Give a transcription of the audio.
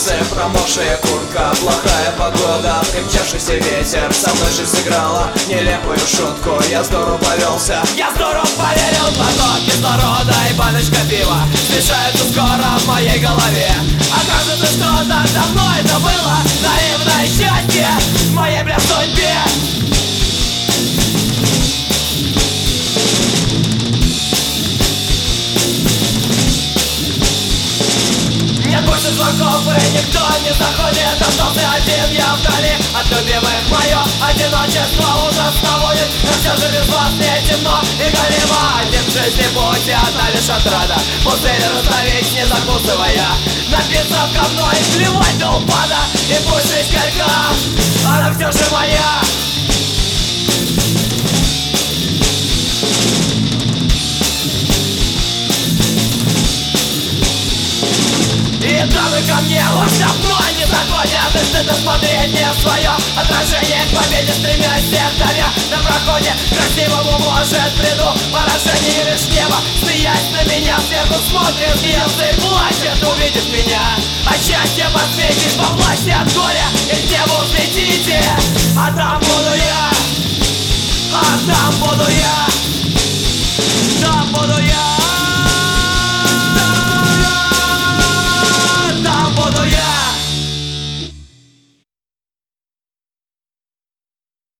улице, промокшая куртка, плохая погода, примчавшийся ветер со мной же сыграла нелепую шутку. Я здорово повелся, я здорово поверил. Глоток кислорода и баночка пива смешаются скоро в моей голове. Оказывается, что-то давно это было наивное счастье в моей, бля, судьбе. Нет больше звонков и никто не заходит. Остался один я вдали от любимых. Мое одиночество ужасно будет, но все же без вас мне темно и голимо. Один в жизни путь и одна лишь отрада, пустырь раздавить не закусывая, напиться в говно и плевать до упада. И пусть жизнь горька, она все же моя. И дамы ко мне уж давно не заходят. И стыдно смотреть не в свое отражение, к победе стремясь всех давя на проходе. Красивому может приду поражение, лишь небо, смеясь на меня сверху смотрит звезды и плачет, увидит меня. А счастье подсветит во власти от горя, и к небу взлетите. А там буду я, а там буду я, там буду я.